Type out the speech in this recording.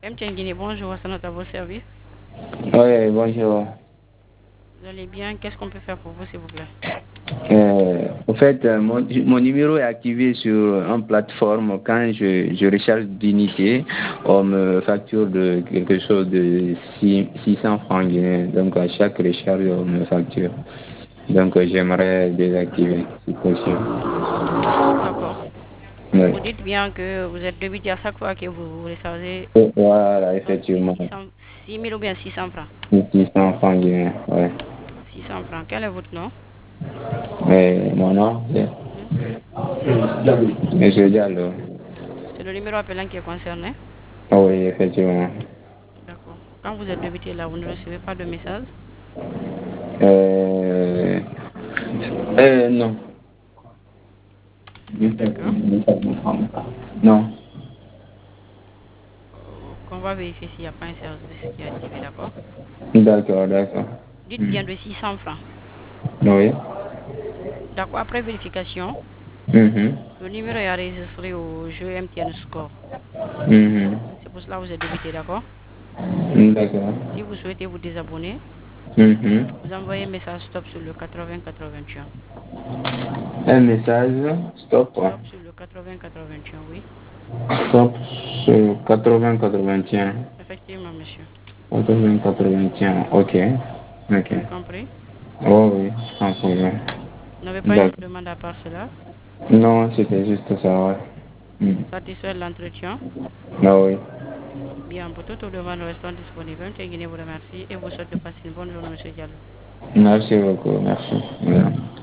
MTN Guinée, bonjour, c'est notre à vos services. Oui, bonjour. Vous allez bien? Qu'est-ce qu'on peut faire pour vous, s'il vous plaît? En fait, mon numéro est activé sur une plateforme. Quand je recharge d'unité, on me facture de quelque chose de 600 francs guinéens. Donc, à chaque recharge, on me facture. Donc, j'aimerais désactiver, si possible. D'accord. Oui. Vous dites bien que vous êtes débité à chaque fois que vous rechargez Voilà, donc c'est effectivement. 6 000 ou bien 600 francs. 600 francs guinéens, oui. 600 francs. Quel est votre nom? Mais mon nom, c'est Hmm? Monsieur Diallo. C'est le numéro appelant qui est concerné. Oui, effectivement. D'accord. Quand vous êtes débité là, vous ne recevez pas de message? Euh, non. D'accord. Non. Qu'on va vérifier s'il n'y a pas un service qui est activé, d'accord? D'accord, d'accord. Dites bien de 600 francs. Oui. D'accord. Après vérification, Mhm. le numéro est enregistré au jeu MTN Score. Mhm. C'est pour cela que vous êtes débité, d'accord? D'accord. Si vous souhaitez vous désabonner, Mhm. vous envoyez un message stop sur le 80 81. Un message, stop. Stop sur le 80 81, oui. Stop sur 80-81. Effectivement, monsieur. 80-81, ok. Vous Ok. avez compris? Oh oui, sans problème. Vous n'avez pas une autre D'accord. demande à part cela? Non, c'était juste ça, ouais. Satisfait de l'entretien? Ah oui. Bien, pour toute demande, restons disponibles. Un Guinée vous remercie et vous souhaite de passer une bonne journée, monsieur Diallo. Merci beaucoup, merci. Voilà.